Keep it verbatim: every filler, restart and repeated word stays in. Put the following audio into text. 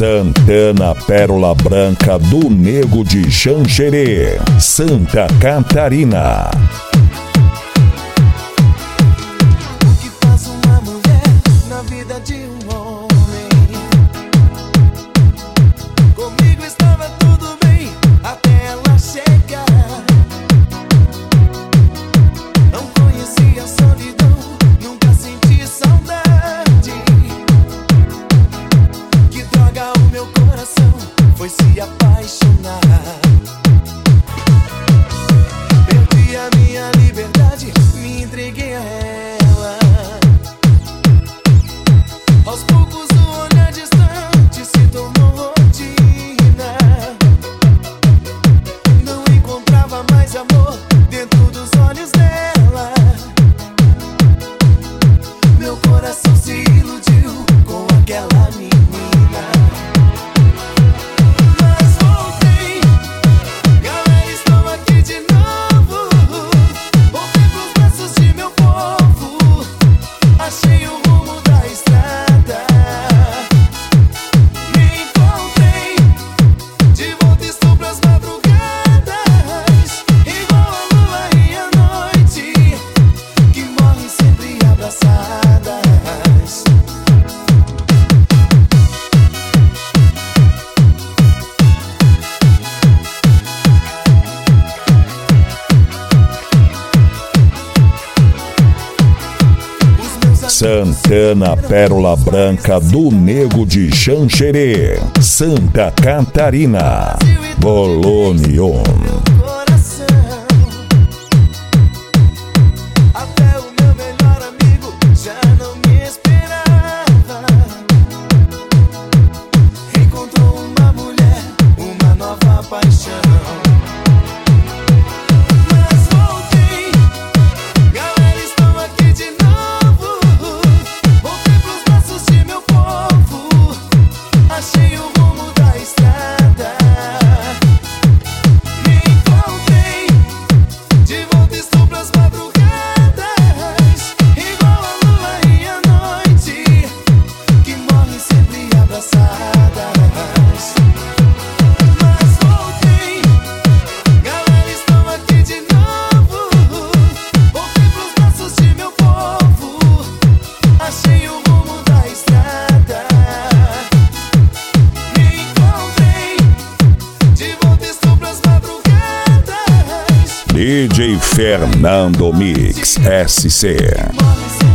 Santana, Pérola Branca do Nego de Xanxerê, Santa Catarina. O que faz uma mulher na vida de um homem? Comigo estava tudo bem até ela chegar. Não conhecia a solidão, nunca senti saudade. Que droga, o meu coração foi se apaixonar. Perdi a minha liberdade, me entreguei a ela. Aos poucos o olhar distante se tornou rotina. Não encontrava mais amor dentro dos olhos dela. Meu coração se iludiu com aquela menina. Mas voltei, galera, estou aqui de novo. Voltei pros braços de meu povo. Achei o rumo da estrada. Me encontrei, de volta estou pras madrugadas. Igual a lua e a noite, que morrem sempre abraçadas. Santana, Pérola Branca do Nego de Xanxerê, Santa Catarina. Bolonion. Coração, até o meu melhor amigo já não me esperava. Encontrou uma mulher, uma nova paixão. Mas voltei, galera, estou aqui de novo. Voltei pros braços de meu povo. Achei o rumo da estrada. Me encontrei, de volta estou pras madrugadas. Igual a lua e a noite, que morrem sempre abraçadas. Mas voltei, galera, estou aqui de novo. Voltei pros braços de meu povo. Achei o rumo da estrada. Me encontrei, de volta estou pras madrugadas. D J Fernando Mix S C. Morre sempre